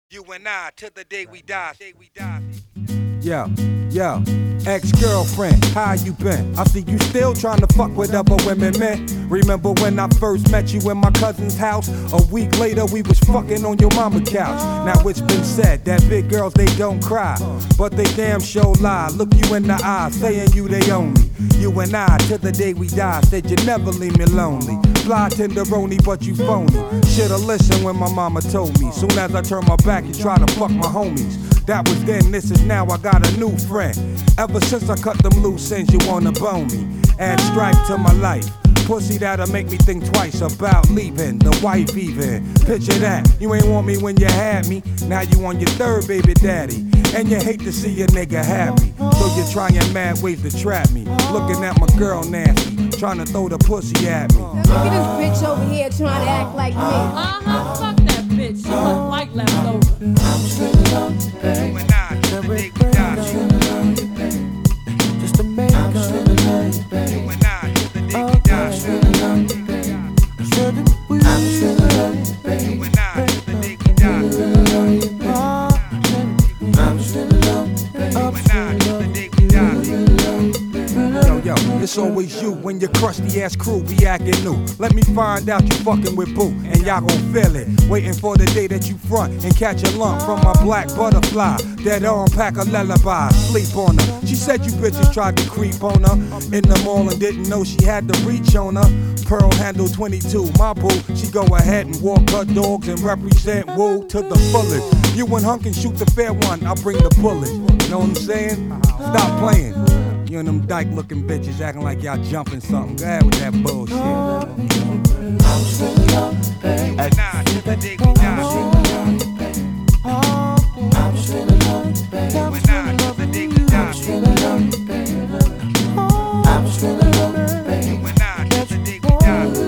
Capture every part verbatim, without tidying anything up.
You and I, till the day we die. Yo, yo, ex-girlfriend, how you been? I see you still trying to fuck with other women, man. Remember when I first met you in my cousin's house? A week later we was fucking on your mama couch. Now it's been said that big girls, they don't cry, but they damn sure lie. Look you in the eye, saying you they own me. You and I, till the day we die, said you never leave me lonely. Fly tenderoni, but you phony. Shoulda listened when my mama told me. Soon as I turn my back, you try to fuck my homies. That was then, this is now, I got a new friend. Ever since I cut them loose ends, you wanna bone me. Add stripe to my life. Pussy that'll make me think twice about leaving, the wife even. Picture that, you ain't want me when you had me. Now you on your third baby daddy. And you hate to see a nigga happy. So you're trying mad ways to trap me. Looking at my girl nasty, trying to throw the pussy at me. Look at this bitch over here trying to act like me. Uh-huh, fuck that bitch. She look like leftover. You and I, till the day we die. Just to make You and I, till the day we die. Shouldn't we? You and I, till the day we die. You and I, till the day we die. Yo, yo, it's always you when your crusty ass crew be acting new. Let me find out you fucking with boo, and y'all gon' feel it. Waiting for the day that you front and catch a lump from my black butterfly. That arm pack a lullaby, sleep on her. She said you bitches tried to creep on her in the mall and didn't know she had the reach on her. Pearl handle twenty-two, my boo. She go ahead and walk her dogs and represent woo to the fullest. You and Hunk can shoot the fair one, I'll bring the bullets. You know what I'm saying? Stop playing. You and them dyke looking bitches acting like y'all jumping something. Go ahead with that bullshit. You and I, till the day we die. You and I, till the day we die. You and I, till the day we die. You and I, till the day we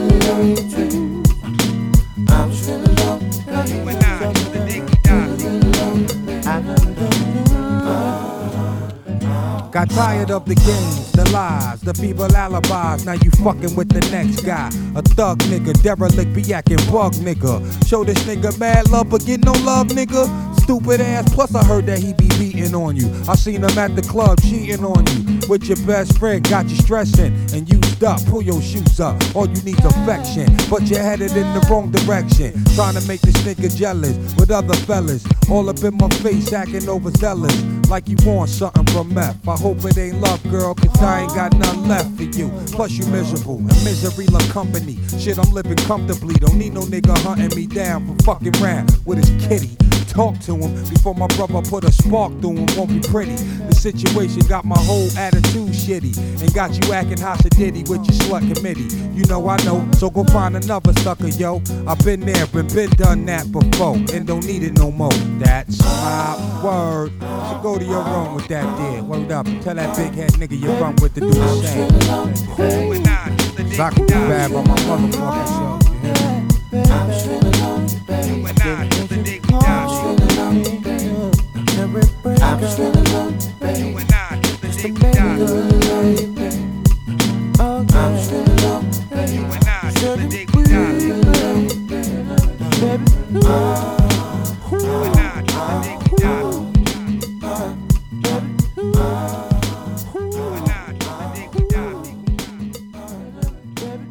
die. Got tired of the games, the lies, the feeble alibis. Now you fucking with the next guy. A thug nigga, derelict, be acting bug nigga. Show this nigga mad love, but get no love, nigga. Stupid ass, plus I heard that he be beating on you. I seen him at the club cheating on you. With your best friend, got you stressing and used up. Pull your shoes up, all you need's affection. But you're headed in the wrong direction. Trying to make this nigga jealous with other fellas. All up in my face, acting overzealous. Like you want something from meth. I hope it ain't love, girl, cause I ain't got none left for you. Plus you miserable, and misery love company. Shit, I'm living comfortably. Don't need no nigga hunting me down for fucking round with his kitty. Talk to him before my brother put a spark through him. Won't be pretty. The situation got my whole attitude shitty and got you acting hossa-diddy with your slut committee. You know I know, so go find another sucker, yo. I've been there and been done that before and don't need it no more. That's my word. So go to your room with that there. Word up and tell that big head nigga you run with to do the same. You and I, till the day So I we can be die. bad by my motherfucking self. You hear me? You and I, till the day we die. You and I, till the day we die. You and I, till the day we die. Baby,